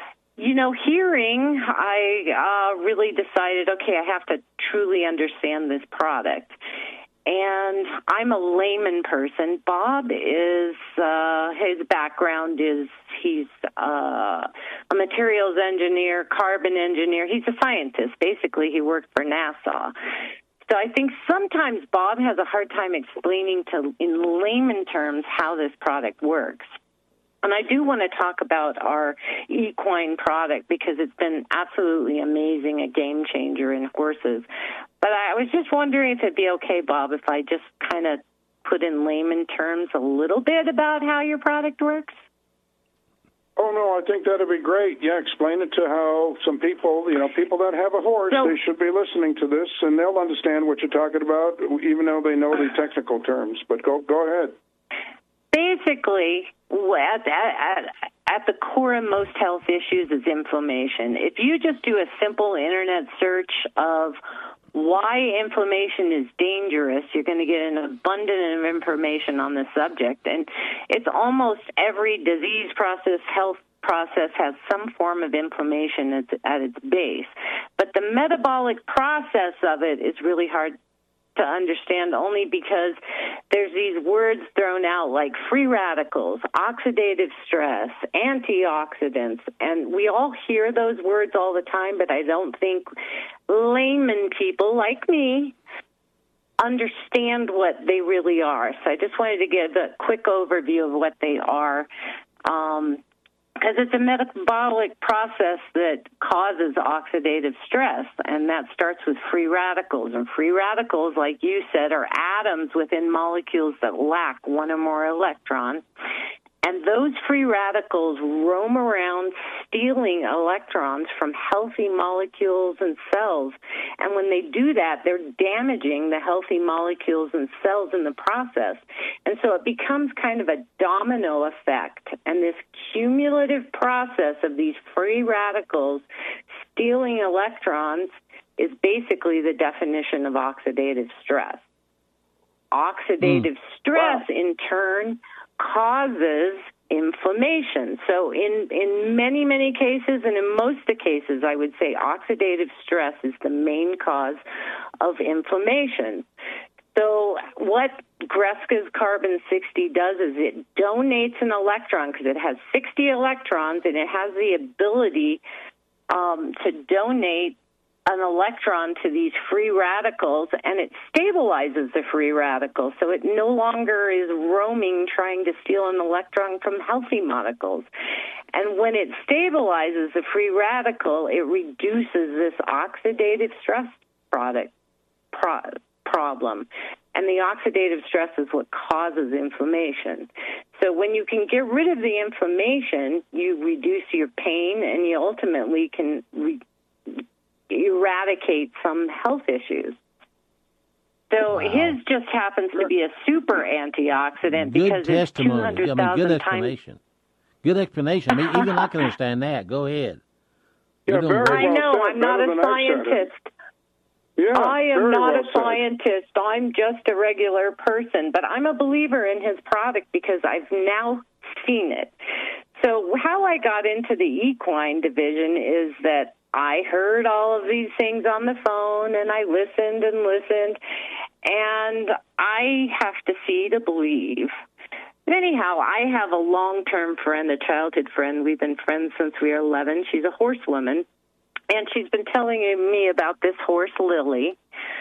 hearing, I really decided, okay, I have to truly understand this product. And I'm a layman person. Bob is, his background is he's a materials engineer, carbon engineer. He's a scientist. Basically, he worked for NASA. So I think sometimes Bob has a hard time explaining in layman terms how this product works. And I do want to talk about our equine product because it's been absolutely amazing, a game changer in horses. But I was just wondering if it'd be okay, Bob, if I just kind of put in layman terms a little bit about how your product works? Oh, no, I think that'd be great. Yeah, explain it to how some people, people that have a horse, they should be listening to this, and they'll understand what you're talking about, even though they know the technical terms. But go ahead. Basically, at the core of most health issues is inflammation. If you just do a simple internet search of why inflammation is dangerous, you're going to get an abundance of information on the subject. And it's almost every disease process, health process has some form of inflammation at its base. But the metabolic process of it is really hard to understand, only because there's these words thrown out like free radicals, oxidative stress, antioxidants, and we all hear those words all the time, but I don't think layman people like me understand what they really are. So I just wanted to give a quick overview of what they are. Because it's a metabolic process that causes oxidative stress, and that starts with free radicals. And free radicals, like you said, are atoms within molecules that lack one or more electrons. And those free radicals roam around stealing electrons from healthy molecules and cells. And when they do that, they're damaging the healthy molecules and cells in the process. And so it becomes kind of a domino effect. And this cumulative process of these free radicals stealing electrons is basically the definition of oxidative stress. Oxidative stress, in turn, causes inflammation. So in many, many cases, and in most of the cases, I would say oxidative stress is the main cause of inflammation. So what Greska's Carbon-60 does is it donates an electron, because it has 60 electrons, and it has the ability to donate an electron to these free radicals, and it stabilizes the free radicals, so it no longer is roaming trying to steal an electron from healthy molecules. And when it stabilizes the free radical, it reduces this oxidative stress problem. And the oxidative stress is what causes inflammation. So when you can get rid of the inflammation, you reduce your pain, and you ultimately can eradicate some health issues. So his just happens to be a super antioxidant because it's 200,000 times. Good explanation. I mean, even I can understand that. Go ahead. Yeah, I know. I'm not a scientist. Yeah, I am not a said. scientist. I'm just a regular person. But I'm a believer in his product because I've now seen it. So how I got into the equine division is that I heard all of these things on the phone, and I listened and listened, and I have to see to believe. But anyhow, I have a long-term friend, a childhood friend. We've been friends since we were 11. She's a horsewoman, and she's been telling me about this horse, Lily,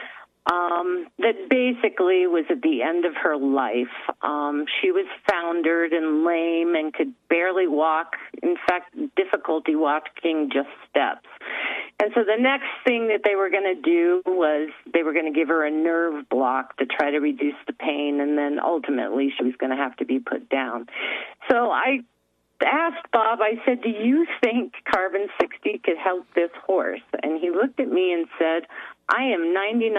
that basically was at the end of her life. She was foundered and lame and could barely walk. In fact, difficulty walking just steps. And so the next thing that they were going to do was they were going to give her a nerve block to try to reduce the pain, and then ultimately she was going to have to be put down. So I asked Bob, I said, do you think Carbon-60 could help this horse? And he looked at me and said, I am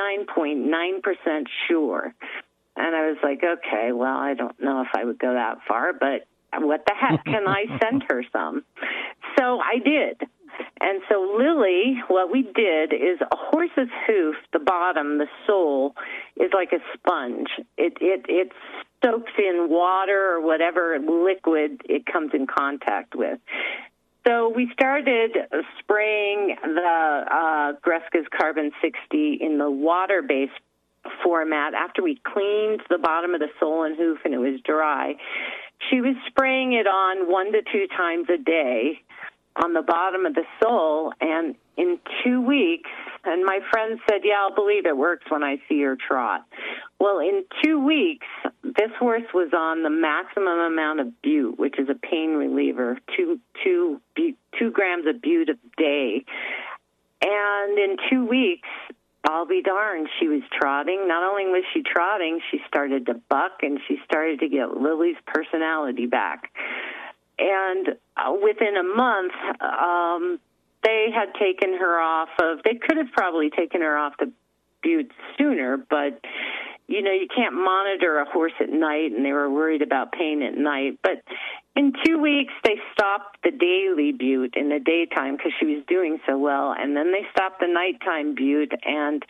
99.9% sure. And I was like, okay, well, I don't know if I would go that far, but what the heck, can I send her some? So I did. And so Lily, what we did is a horse's hoof, the bottom, the sole, is like a sponge. It soaks in water or whatever liquid it comes in contact with. So we started spraying the Greska's Carbon-60 in the water-based format after we cleaned the bottom of the sole and hoof and it was dry. She was spraying it on 1 to 2 times a day on the bottom of the sole, and in 2 weeks, and my friend said, yeah, I'll believe it works when I see her trot. Well, in 2 weeks, this horse was on the maximum amount of bute, which is a pain reliever, 2 grams of bute a day. And in 2 weeks, I'll be darned, she was trotting. Not only was she trotting, she started to buck, and she started to get Lily's personality back. and within a month, they had taken her off of. They could have probably taken her off the butte sooner, but you can't monitor a horse at night, and they were worried about pain at night. But in 2 weeks, they stopped the daily butte in the daytime because she was doing so well, and then they stopped the nighttime butte, and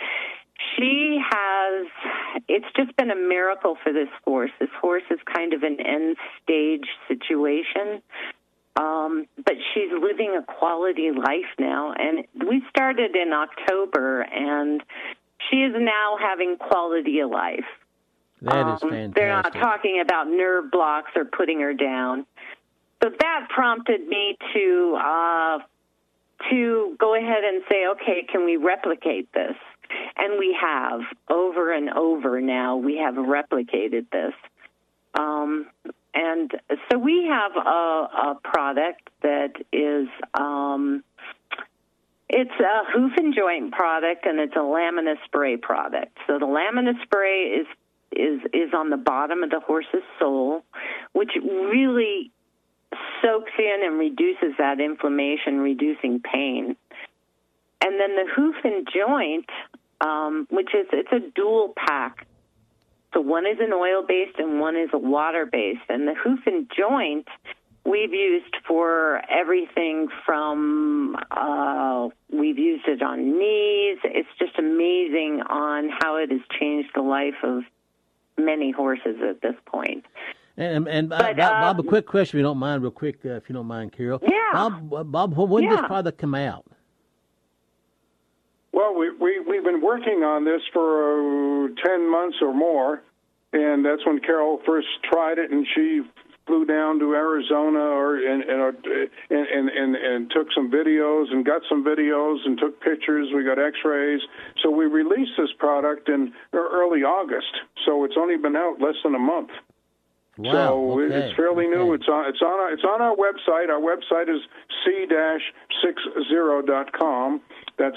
it's just been a miracle for this horse. This horse is kind of an end-stage situation, but she's living a quality life now. And we started in October, and she is now having quality of life. That is fantastic. They're not talking about nerve blocks or putting her down. So that prompted me to go ahead and say, okay, can we replicate this? And we have, over and over now, we have replicated this. And so we have a product that is, it's a hoof and joint product, and it's a lamina spray product. So the lamina spray is on the bottom of the horse's sole, which really soaks in and reduces that inflammation, reducing pain. And then the hoof and joint, it's a dual pack. So one is an oil-based and one is a water-based. And the hoof and joint we've used for everything from, we've used it on knees. It's just amazing on how it has changed the life of many horses at this point. Bob, a quick question, if you don't mind, real quick, if you don't mind, Carol. Yeah. Bob, when did this product come out? Well, we've been working on this for 10 months or more, and that's when Carol first tried it, and she flew down to Arizona and took some videos and got some videos and took pictures. We got X-rays. So we released this product in early August. So it's only been out less than a month. Wow, so okay. it's fairly new. It's on our website. Our website is c-60.com. That's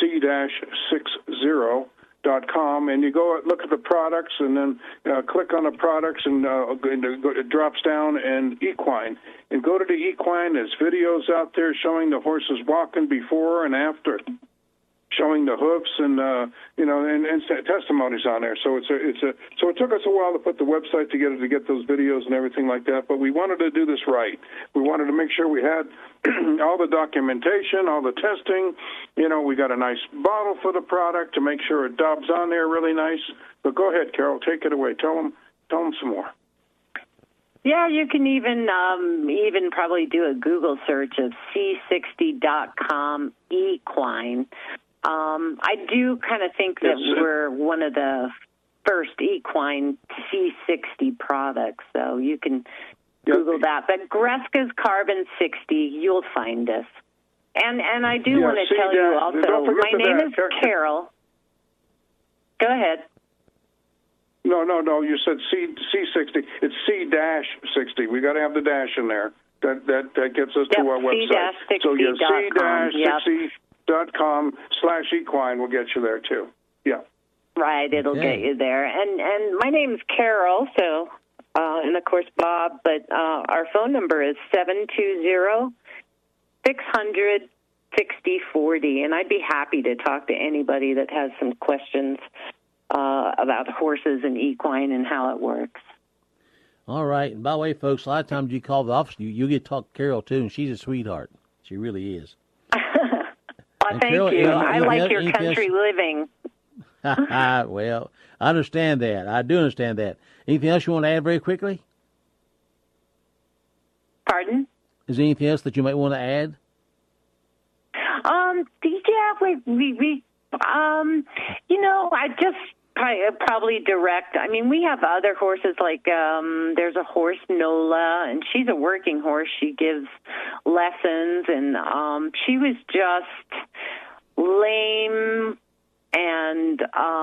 c-60.com, and you go look at the products, and then click on the products, and it drops down and equine. And go to the equine. There's videos out there showing the horses walking before and after, showing the hoofs, and and testimonies on there. So so it took us a while to put the website together to get those videos and everything like that. But we wanted to do this right. We wanted to make sure we had all the documentation, all the testing. We got a nice bottle for the product to make sure it dobs on there really nice. But go ahead, Carol, take it away. Tell them some more. Yeah, you can even probably do a Google search of c60.com equine. I do kind of think that we're one of the first equine C60 products, so you can Google that. But Greska's Carbon 60, you'll find us. And I do want to tell you also, my name is Carol. Go ahead. No. You said C60. It's C-60. We got to have the dash in there. That gets us to our website. So yeah, C-60.com/equine will get you there too. Yeah. Right, it'll get you there. And my name's Carol. So, and of course Bob. But our phone number is 720-600-6040, and I'd be happy to talk to anybody that has some questions about horses and equine and how it works. All right. And by the way, folks, a lot of times you call the office, you get to talk to Carol, too, and she's a sweetheart. She really is. Well, thank Carol, you. I like your country living. Well, I understand that. I do understand that. Anything else you want to add very quickly? Pardon? Is there anything else that you might want to add? I just probably direct. I mean, we have other horses like there's a horse, Nola, and she's a working horse. She gives lessons, and she was just lame and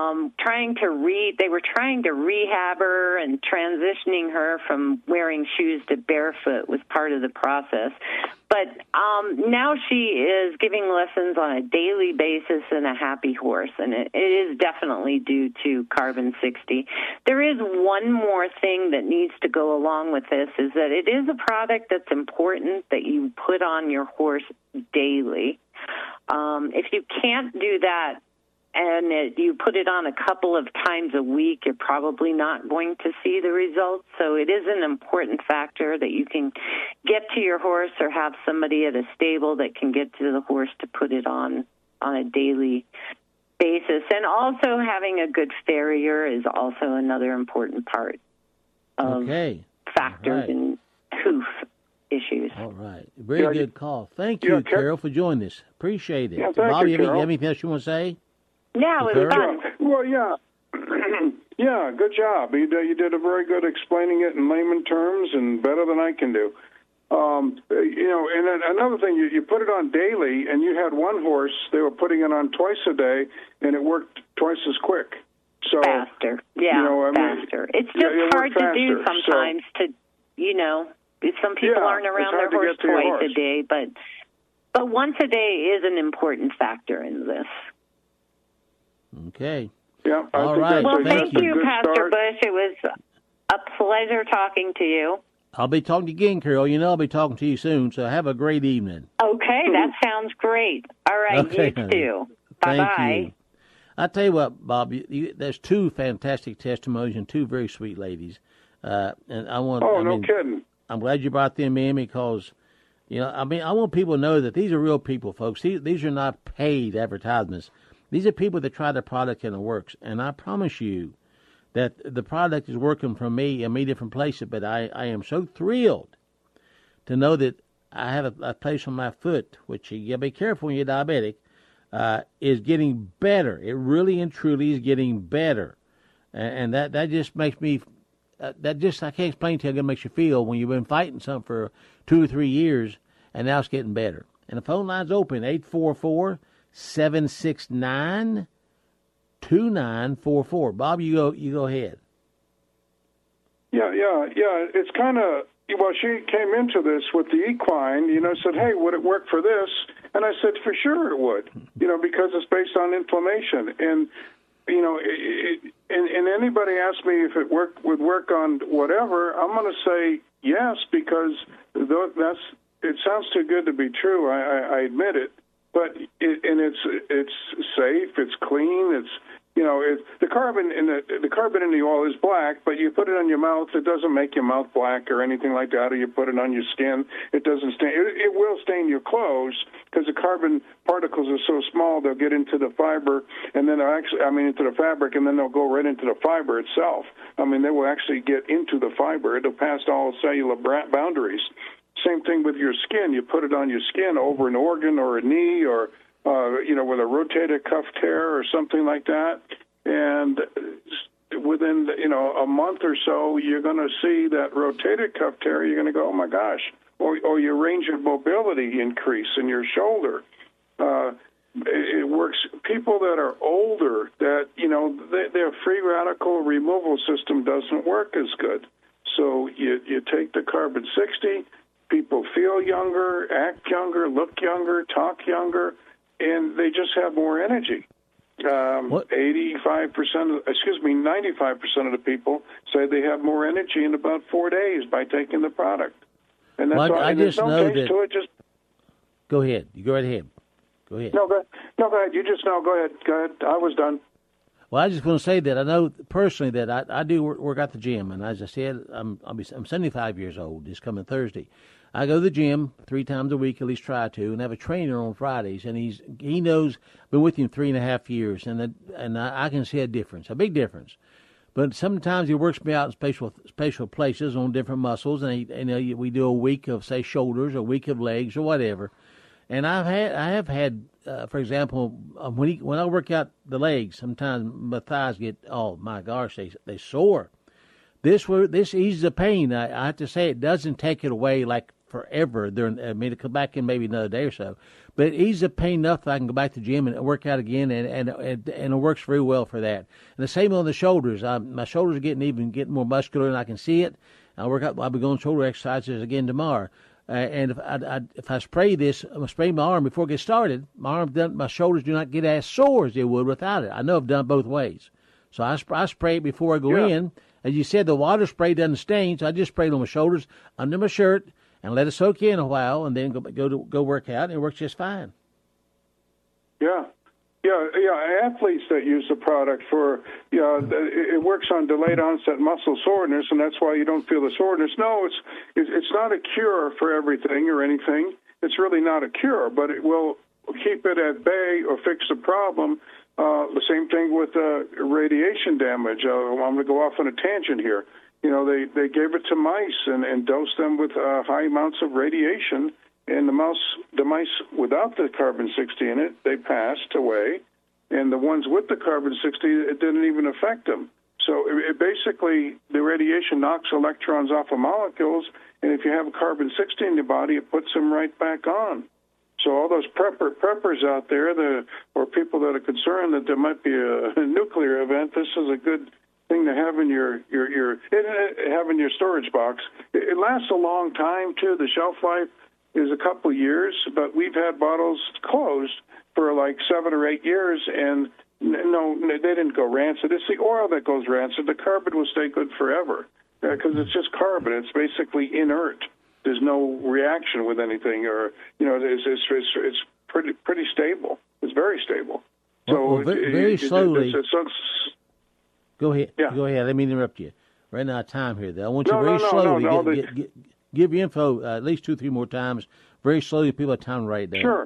they were trying to rehab her, and transitioning her from wearing shoes to barefoot was part of the process. But now she is giving lessons on a daily basis in a happy horse, and it is definitely due to Carbon 60. There is one more thing that needs to go along with this, is that it is a product that's important that you put on your horse daily. If you can't do that, and you put it on a couple of times a week, you're probably not going to see the results. So it is an important factor that you can get to your horse, or have somebody at a stable that can get to the horse to put it on a daily basis. And also having a good farrier is also another important part of factors in hoof issues. All right. Very good call. Thank you, Carol, for joining us. Appreciate it. Yeah, Bob, you have anything else you want to say? Yeah, it was fun. Well, yeah. Yeah, good job. You did a very good explaining it in layman terms, and better than I can do. And another thing, you put it on daily, and you had one horse, they were putting it on twice a day, and it worked twice as quick. So faster. Yeah, faster. It's just hard to do sometimes some people aren't around their horse twice a day, but once a day is an important factor in this. Okay. Yeah. All right. Well, thank you, Pastor Bush. It was a pleasure talking to you. I'll be talking to you again, Carol. I'll be talking to you soon, so have a great evening. Okay, that sounds great. All right, you too. Bye-bye. Thank you. I tell you what, Bob, there's two fantastic testimonies and two very sweet ladies. And no kidding. I'm glad you brought them in because, I want people to know that these are real people, folks. These are not paid advertisements. These are people that try the product and it works. And I promise you that the product is working for me in many different places, but I am so thrilled to know that I have a place on my foot, which you got to be careful when you're diabetic, is getting better. It really and truly is getting better. And that just makes me, I can't explain to you how it makes you feel when you've been fighting something for 2 or 3 years, and now it's getting better. And the phone line's open, 844-769-2944. Bob, you go ahead. Yeah. It's kind of, she came into this with the equine, said, hey, would it work for this? And I said, for sure it would, because it's based on inflammation. And, and anybody asks me if it would work on whatever, I'm going to say yes, because it sounds too good to be true. I admit it. But it's safe, it's clean, it's the carbon in the oil is black, but you put it on your mouth, it doesn't make your mouth black or anything like that. Or you put it on your skin, it doesn't stain. It will stain your clothes because the carbon particles are so small they'll get into the fiber and then into the fabric, and then they'll go right into the fiber itself. They will actually get into the fiber. It'll pass all cellular boundaries. Same thing with your skin. You put it on your skin over an organ or a knee or, with a rotator cuff tear or something like that. And within, a month or so, you're going to see that rotator cuff tear. You're going to go, oh, my gosh. Or your range of mobility increase in your shoulder. It works. People that are older, that, their free radical removal system doesn't work as good. So you take the Carbon 60, people feel younger, act younger, look younger, talk younger, and they just have more energy. 95% of the people say they have more energy in about 4 days by taking the product. And that's all. I just know that. To it, go ahead. You go right ahead. Go ahead. No, go ahead. You just know. Go ahead. I was done. Well, I just want to say that I know personally that I do work at the gym, and as I said, I'm 75 years old this coming Thursday. I go to the gym 3 times a week, at least try to, and have a trainer on Fridays, and he knows, been with him 3.5 years, and I can see a difference, a big difference. But sometimes he works me out in special places on different muscles, and we do a week of, say, shoulders, a week of legs, or whatever. And I have had, for example, when I work out the legs, sometimes my thighs get, oh my gosh, they sore. This eases the pain. I have to say, it doesn't take it away like forever. It'll come back in maybe another day or so, but it eases the pain enough that I can go back to the gym and work out again, and it works very well for that. And the same on the shoulders. My shoulders are getting more muscular, and I can see it. I'll be going shoulder exercises again tomorrow. And if I spray this, I'm going to spray my arm before I get started. My shoulders do not get as sore as they would without it. I know I've done it both ways. So I spray it before I go in. As you said, the water spray doesn't stain, so I just spray it on my shoulders, under my shirt, and let it soak in a while, and then go work out, and it works just fine. Yeah. Athletes that use the product it works on delayed onset muscle soreness, and that's why you don't feel the soreness. No, it's not a cure for everything or anything. It's really not a cure, but it will keep it at bay or fix the problem. The same thing with radiation damage. I'm going to go off on a tangent here. They gave it to mice and dosed them with high amounts of radiation. And the mice without the carbon-60 in it, they passed away. And the ones with the carbon-60, it didn't even affect them. So it basically, the radiation knocks electrons off of molecules, and if you have a carbon-60 in your body, it puts them right back on. So all those preppers out there, or people that are concerned that there might be a nuclear event, this is a good thing to have in your storage box. It lasts a long time, too. The shelf life is a couple years, but we've had bottles closed for like 7 or 8 years, and no, they didn't go rancid. It's the oil that goes rancid. The carbon will stay good forever because it's just carbon. It's basically inert. There's no reaction with anything, or it's pretty stable. It's very stable. So very slowly. Go ahead. Yeah. Go ahead. Let me interrupt you. Right now, time here. Though I want you very slowly give your info at least 2-3 more times. Very slowly, people have time to write down. Sure.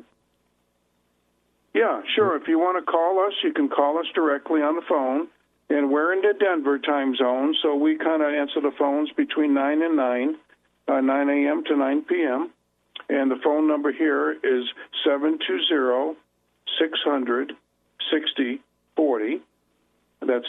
Yeah, sure. If you want to call us, you can call us directly on the phone. And we're in the Denver time zone, so we kind of answer the phones between 9 and 9 a.m. to 9 p.m. And the phone number here is 720-600-6040. That's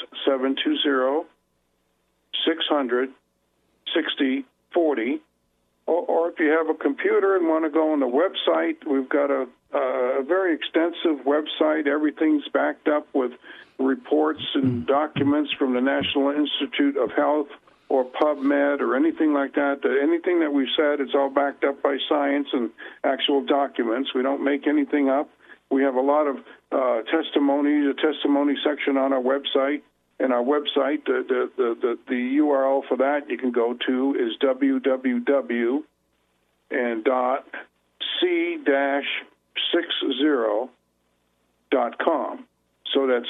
720-600-6040. Or if you have a computer and want to go on the website, we've got a very extensive website. Everything's backed up with reports and documents from the National Institute of Health or PubMed or anything like that. Anything that we've said, it's all backed up by science and actual documents. We don't make anything up. We have a lot of testimony, the testimony section on our website. And our website, the URL for that you can go to is www.c-60.com. So that's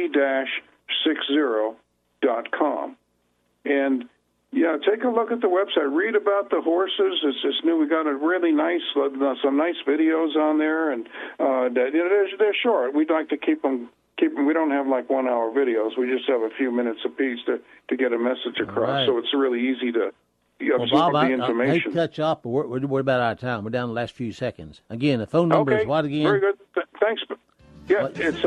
c-60.com. And, take a look at the website. Read about the horses. It's new. We got a really nice, some nice videos on there. And they're short. We'd like to keep them. We don't have like 1-hour videos. We just have a few minutes apiece to get a message across. Right. So it's really easy to absorb the information. I hate to cut you off, but we're about out of time. We're down to the last few seconds. Again, the phone number is what again? Very good. Thanks. Yeah, it's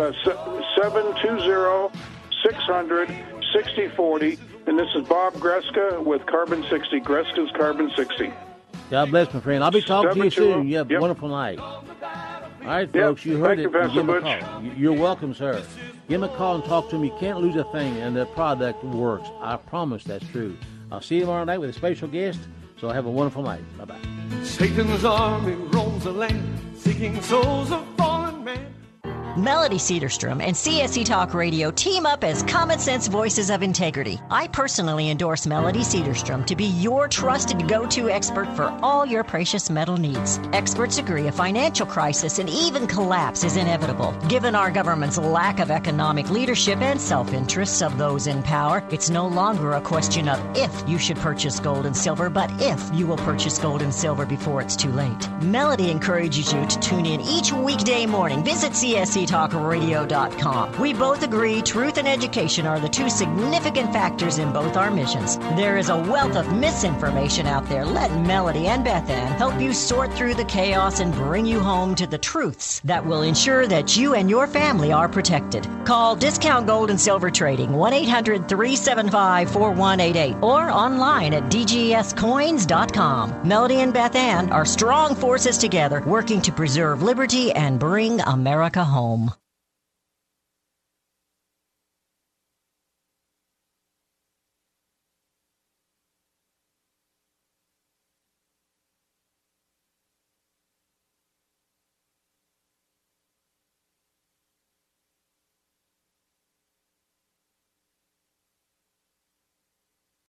720-600-6040. And this is Bob Greska with Carbon 60, Greska's Carbon 60. God bless, my friend. I'll be talking to you soon. You have a wonderful night. All right, folks, you heard it. Give him a call. You're welcome, sir. Give him a call and talk to him. You can't lose a thing, and the product works. I promise that's true. I'll see you tomorrow night with a special guest, so have a wonderful night. Bye-bye. Satan's army roams the land, seeking souls of fallen men. Melody Cedarstrom and CSC Talk Radio team up as common sense voices of integrity. I personally endorse Melody Cedarstrom to be your trusted go-to expert for all your precious metal needs. Experts agree a financial crisis and even collapse is inevitable. Given our government's lack of economic leadership and self-interests of those in power, it's no longer a question of if you should purchase gold and silver, but if you will purchase gold and silver before it's too late. Melody encourages you to tune in each weekday morning. Visit CSC csctalkradio.com. We both agree truth and education are the two significant factors in both our missions. There is a wealth of misinformation out there. Let Melody and Beth Ann help you sort through the chaos and bring you home to the truths that will ensure that you and your family are protected. Call Discount Gold and Silver Trading 1-800-375-4188 or online at dgscoins.com. Melody and Beth Ann are strong forces together working to preserve liberty and bring America home.